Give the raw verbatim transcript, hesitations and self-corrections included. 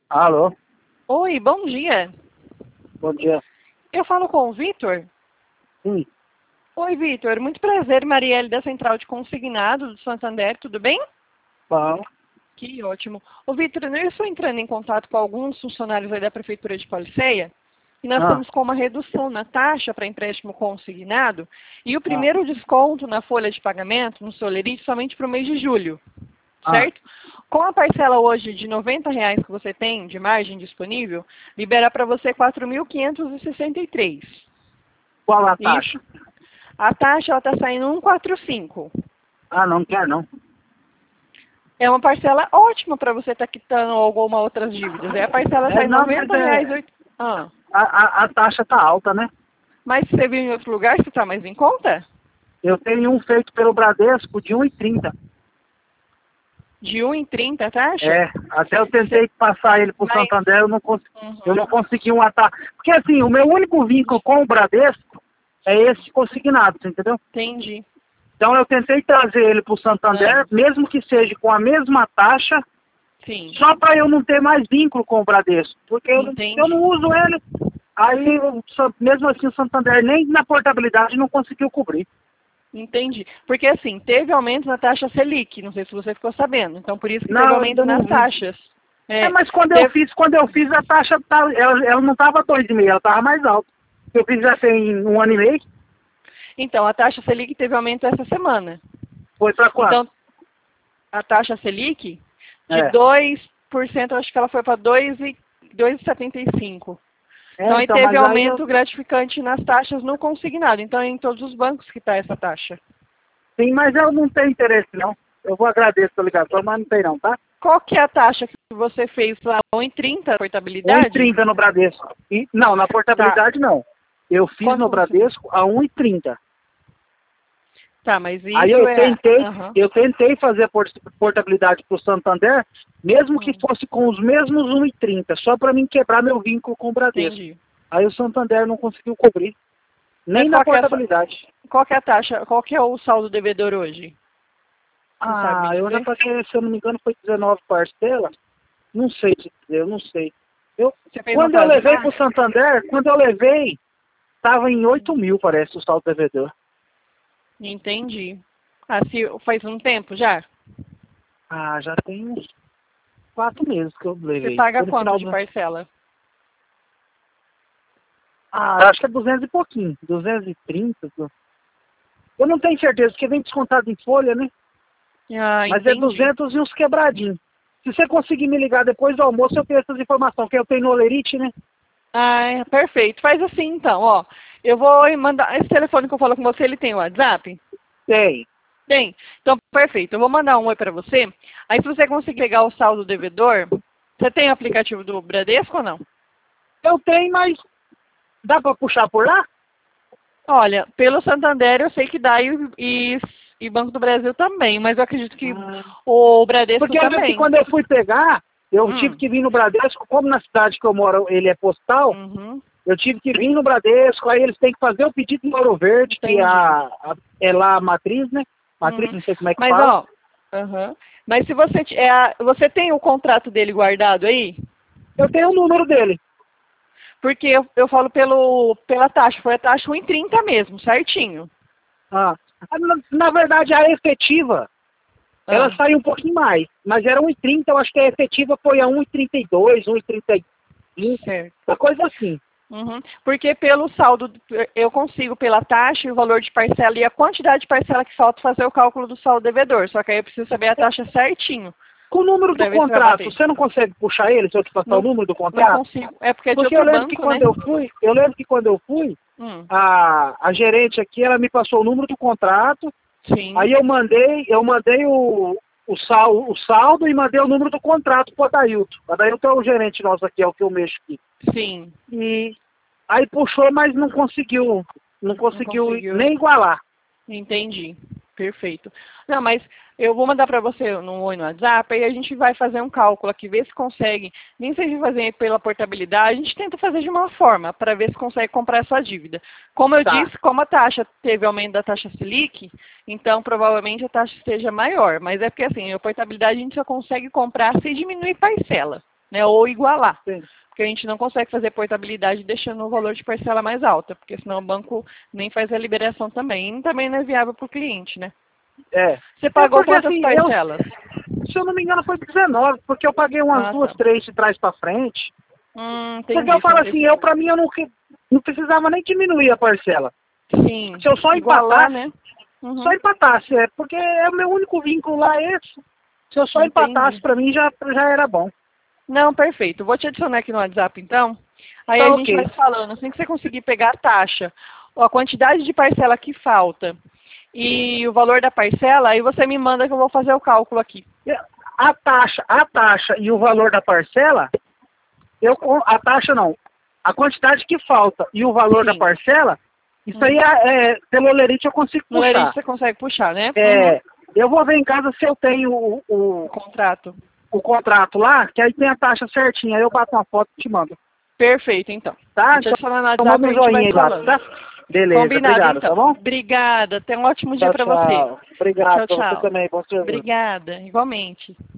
Alô, Oi, bom dia. bom dia. Eu falo com o Vitor. Sim, Oi, Vitor. Muito prazer, Marielle da Central de Consignado do Santander. Tudo bem? bom. Que ótimo. Ô, Vitor, eu estou entrando em contato com alguns funcionários aí da Prefeitura de Policeia e nós Ah, estamos com uma redução na taxa para empréstimo consignado e o ah, primeiro desconto na folha de pagamento, no Solerite, somente para o mês de julho, ah. certo? Com a parcela hoje de noventa reais que você tem de margem disponível, libera para você quatro mil quinhentos e sessenta e três. Qual a Isso. taxa? A taxa está saindo cento e quarenta e cinco. Ah, não quer não. É uma parcela ótima para você estar quitando alguma outras dívidas. Aí a parcela É, sai não, mas noventa reais. é, oito- Ah. a, a, a taxa tá alta, né? Mas você viu em outro lugar, você está mais em conta? Eu tenho um feito pelo Bradesco de um e trinta. De um e trinta a taxa? É, até eu Cê- tentei passar ele pro Mas... Santander, eu não, cons... eu não Uhum. consegui um ataque. Porque assim, o meu único vínculo com o Bradesco é esse consignado, você entendeu? Entendi. Então eu tentei trazer ele pro Santander, Ah, mesmo que seja com a mesma taxa, sim, só para eu não ter mais vínculo com o Bradesco, porque eu não, eu entendi. não uso ele. Aí, eu só- mesmo assim, o Santander nem na portabilidade não conseguiu cobrir. Entendi. Porque assim, teve aumento na taxa Selic, não sei se você ficou sabendo. Então por isso que teve Não, eu aumento ainda não nas vi. taxas. É, É, mas quando eu teve... fiz, quando eu fiz a taxa, tá- ela, ela não estava dois e meio, ela estava mais alta. Eu fiz já tem um ano e meio, Então, a taxa Selic teve aumento essa semana. foi para quanto? Então, a taxa Selic, de É. dois por cento, acho que ela foi para dois vírgula setenta e cinco. É, Então, aí então, teve mas aí eu, aumento gratificante nas taxas no consignado. Então, é em todos os bancos que está essa taxa. sim, mas eu não tenho interesse não. Eu vou agradecer a ligação, mas não tem não, tá? Qual que é a taxa que você fez lá? um e trinta, um e portabilidade? trinta no Bradesco. E, não, na Tá. portabilidade não. Eu fiz Quanto no que você fez? Bradesco a um e trinta. Tá, mas Aí isso eu é... tentei, Aham. eu tentei fazer a port- portabilidade para o Santander, mesmo que Hum, fosse com os mesmos um e trinta, só para mim quebrar meu vínculo com o Bradesco. entendi. Aí o Santander não conseguiu cobrir, nem Mas na qual que é a, sua- portabilidade. qual que é a taxa? Qual que é o saldo devedor hoje? Você sabe me Ah, eu já dizer? paguei, se eu não me engano, foi dezenove parcelas. Não sei te dizer, eu não sei. Eu, Você fez no quando eu levei Prazmar? para o Santander, quando eu levei, estava em oito mil, parece, o saldo devedor. Entendi. Ah, se faz um tempo já? Ah, já tem uns quatro meses que eu Você levei. paga Foi no quanto final de do... parcela? Ah, acho que é duzentos e pouquinho, duzentos e trinta. Eu não tenho certeza, porque vem descontado em folha, né? Ah, Mas é entendi. duzentos e uns quebradinhos. Se você conseguir me ligar depois do almoço, eu tenho essas informações, que eu tenho no Olerite, né? Ah, é, perfeito. Faz assim então, ó. Eu vou mandar. Esse telefone que eu falo com você, ele tem WhatsApp? Tem. Tem. Então, perfeito. Eu vou mandar um oi pra você. Aí, se você conseguir pegar o saldo devedor, você tem o aplicativo do Bradesco ou não? Eu tenho, mas dá pra puxar por lá? Olha, pelo Santander eu sei que dá e, e, e Banco do Brasil também, mas eu acredito que Ah. o Bradesco Porque eu lembro que também. quando eu fui pegar, eu tive Hum. que vir no Bradesco, como na cidade que eu moro ele é postal, Uhum. eu tive que vir no Bradesco, aí eles têm que fazer o pedido em Ouro Verde, que é, Entendi. a, a- é lá a matriz, né? Matriz, Uhum. não sei como é que Mas, fala. ó, aham. Mas se você, t- é, a- você tem o contrato dele guardado aí? Eu tenho o número dele. Porque eu, eu falo pelo, pela taxa, foi a taxa um e trinta mesmo, certinho. Ah. Ah, Na, na verdade, a efetiva, ela Ah, saiu um pouquinho mais, mas era um e trinta, eu acho que a efetiva foi a um e trinta e dois, um e trinta e cinco, certo. uma coisa assim. Uhum. Porque pelo saldo, eu consigo pela taxa e o valor de parcela e a quantidade de parcela que falta fazer o cálculo do saldo devedor. Só que aí eu preciso saber a taxa certinho, Com o número do para ver se vai contrato, bater. você não consegue puxar ele se eu te passar o Não, número do não contrato? consigo. É porque é de Porque eu outro lembro que banco, né? quando eu fui, eu lembro que quando eu fui, Hum, a, a gerente aqui, ela me passou o número do contrato, sim, aí eu mandei, eu mandei o, o, sal, o saldo e mandei o número do contrato pro Adailton. O Adailton é o gerente nosso aqui, é o que eu mexo aqui. sim. E aí puxou, mas não conseguiu, não Não conseguiu conseguiu. nem igualar. Entendi. Perfeito. Não, mas eu vou mandar para você no Oi no WhatsApp, aí a gente vai fazer um cálculo aqui, ver se consegue. Nem seja fazer pela portabilidade, a gente tenta fazer de uma forma, para ver se consegue comprar a sua dívida. Como eu Tá. disse, como a taxa teve aumento da taxa Selic, então provavelmente a taxa esteja maior. Mas é porque assim, a portabilidade a gente só consegue comprar se diminuir parcela. né? Ou igualar. Sim. Porque a gente não consegue fazer portabilidade deixando o valor de parcela mais alta, porque senão o banco nem faz a liberação também. E também não é viável para o cliente, né? É. Você pagou É porque, quantas assim, parcelas? Eu, se eu não me engano, foi dezenove, porque eu paguei umas Ah, duas, tá. três de trás para frente. Hum, Porque entendi. eu Você não falo assim, teve- eu para mim eu não, que- não precisava nem diminuir a parcela. Sim, Se eu só igualar, empatasse, né? Uhum. só empatasse, é, porque é o meu único vínculo lá é esse. Se eu só empatasse, Entendi. para mim já, já era bom. Não, perfeito. Vou te adicionar aqui no WhatsApp, então. Aí Tá a gente vai ok. se falando. Assim que você conseguir pegar a taxa, ou a quantidade de parcela que falta e o valor da parcela, aí você me manda que eu vou fazer o cálculo aqui. A taxa, a taxa e o valor da parcela, eu, com- a taxa não, a quantidade que falta e o valor da Sim. parcela, isso aí Uhum. é, é, pelo Olerite eu consigo No Lerite puxar. você consegue puxar, né? Uhum. É, eu vou ver em casa se eu tenho o, O o, contrato. o contrato lá, que aí tem a taxa certinha, aí eu bato uma foto e te mando. Perfeito, então. Tá? Vou te adicionar no Então WhatsApp manda e um a gente vai joinha aí se embaixo, falando. tá? Beleza, Combinado, obrigado, tá então. bom? Obrigada. Tenha um ótimo dia Tchau, para você. tchau. Obrigado Tchau, pra você tchau. também, bom serviço. Obrigada. Igualmente.